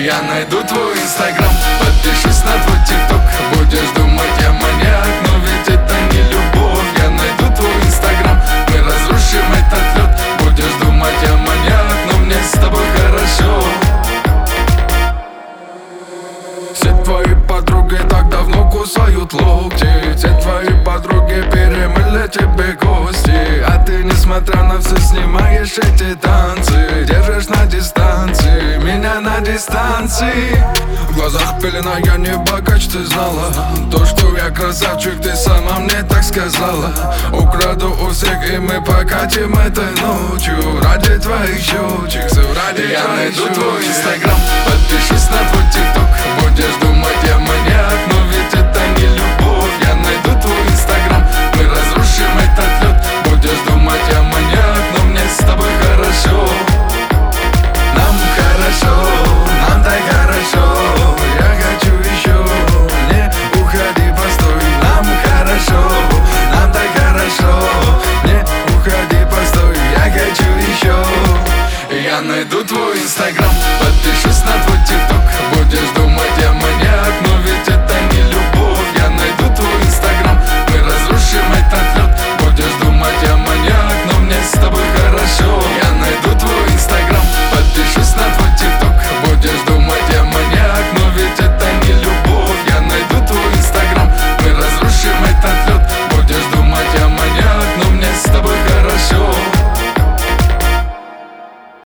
Я найду твой инстаграм, подпишусь на твой тикток. Будешь думать, я маньяк, но ведь это не любовь. Я найду твой инстаграм, мы разрушим этот лед. Будешь думать, я маньяк, но мне с тобой хорошо. Все твои подруги так давно кусают локти. Все твои подруги перемыли тебе кости. А ты, несмотря на все, снимаешь эти танцы. Держишь на дистанции, меня на дистанции. В глазах пелена, я не богач, ты знала. То, что я красавчик, ты сама мне так сказала. Украду у всех, и мы покатим этой ночью. Ради твоих щечек, все ради твоих щечек. Я найду твой инстаграм, подпишусь на твой тикток. Будешь думать, я